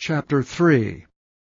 Chapter 3.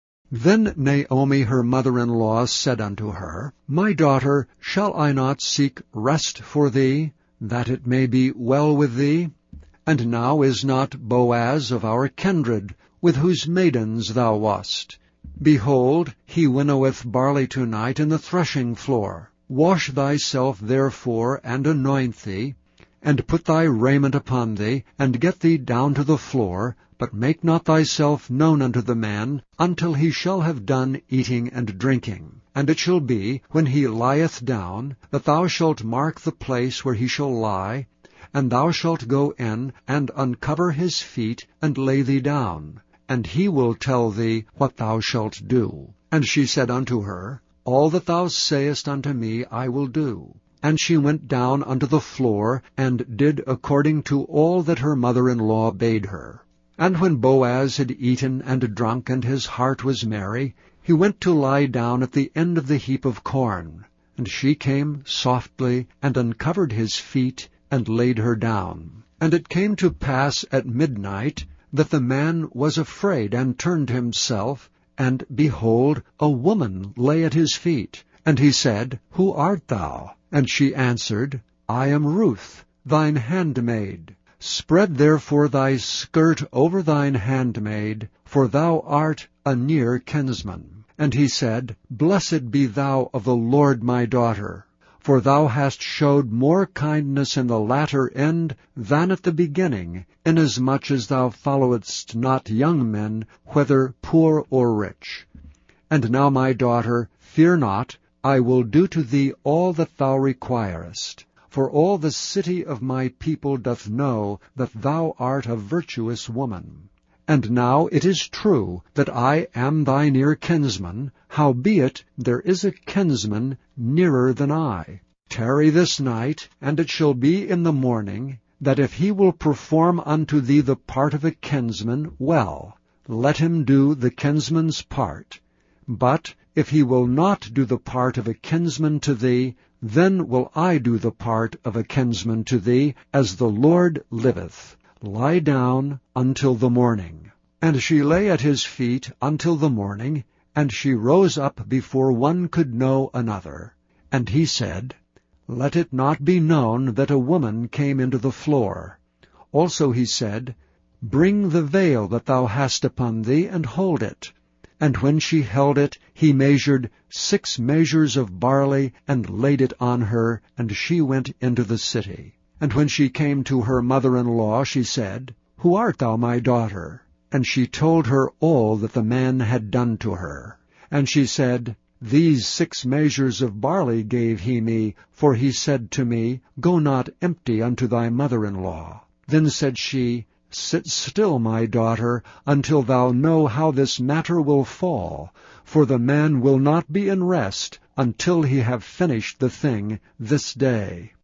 Then Naomi her mother-in-law said unto her, My daughter, shall I not seek rest for thee, that it may be well with thee? And now is not Boaz of our kindred, with whose maidens thou wast? Behold, he winnoweth barley tonight in the threshing floor. Wash thyself therefore, and anoint thee, and put thy raiment upon thee, and get thee down to the floor, but make not thyself known unto the man, until he shall have done eating and drinking. And it shall be, when he lieth down, that thou shalt mark the place where he shall lie, and thou shalt go in, and uncover his feet, and lay thee down, and he will tell thee what thou shalt do. And she said unto her, All that thou sayest unto me I will do. And she went down unto the floor, and did according to all that her mother-in-law bade her. And when Boaz had eaten and drunk, and his heart was merry, he went to lie down at the end of the heap of corn. And she came softly, and uncovered his feet, and laid her down. And it came to pass at midnight, that the man was afraid, and turned himself, and, behold, a woman lay at his feet. And he said, Who art thou? And she answered, I am Ruth, thine handmaid. Spread therefore thy skirt over thine handmaid, for thou art a near kinsman. And he said, Blessed be thou of the Lord, my daughter, for thou hast showed more kindness in the latter end than at the beginning, inasmuch as thou followedst not young men, whether poor or rich. And now, my daughter, fear not, I will do to thee all that thou requirest. For all the city of my people doth know that thou art a virtuous woman. And now it is true that I am thy near kinsman, howbeit there is a kinsman nearer than I. Tarry this night, and it shall be in the morning, that if he will perform unto thee the part of a kinsman, well, let him do the kinsman's part. But if he will not do the part of a kinsman to thee, then will I do the part of a kinsman to thee, as the Lord liveth. Lie down until the morning. And she lay at his feet until the morning, and she rose up before one could know another. And he said, Let it not be known that a woman came into the floor. Also he said, Bring the veil that thou hast upon thee, and hold it. And when she held it, he measured 6 measures of barley, and laid it on her, and she went into the city. And when she came to her mother-in-law, she said, Who art thou, my daughter? And she told her all that the man had done to her. And she said, These 6 measures of barley gave he me, for he said to me, Go not empty unto thy mother-in-law. Then said she, Sit still, my daughter, until thou know how this matter will fall, for the man will not be in rest until he have finished the thing this day.